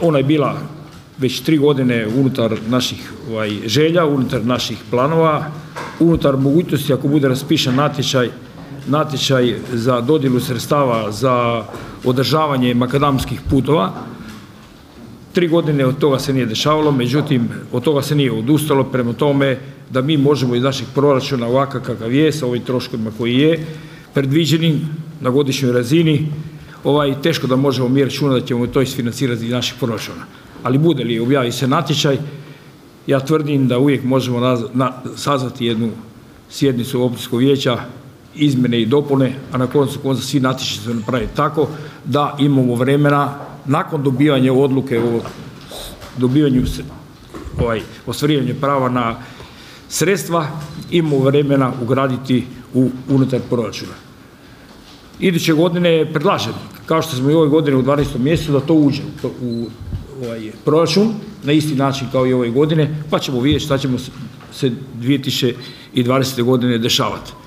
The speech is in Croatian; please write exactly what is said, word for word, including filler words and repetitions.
ona je bila već tri godine unutar naših ovaj, želja, unutar naših planova, unutar mogućnosti ako bude raspišen natječaj, natječaj za dodjelu sredstava za održavanje makadamskih putova. Tri godine od toga se nije dešavalo, međutim od toga se nije odustalo, prema tome da mi možemo iz naših proračuna ovakav kakav je, sa ovim troškovima koji je, predviđenim na godišnjoj razini, ovaj, teško da možemo mi računati da ćemo to isfinancirati iz naših proračuna. Ali bude li objavi se natječaj, ja tvrdim da uvijek možemo naz, na, sazvati jednu sjednicu općinskog vijeća, izmjene i dopune, a na koncu konca svi natječaji se napraviti tako da imamo vremena nakon dobivanja odluke o dobivanju ovaj, ostvarivanju prava na sredstva, imamo vremena ugraditi u unutar proračuna. Iduće godine predlažem, kao što smo i ove godine u dvanaestom mjesecu, da to uđe u ovaj proračun na isti način kao i ove godine, pa ćemo vidjeti šta ćemo se dvije tisuće dvadesete godine dešavati.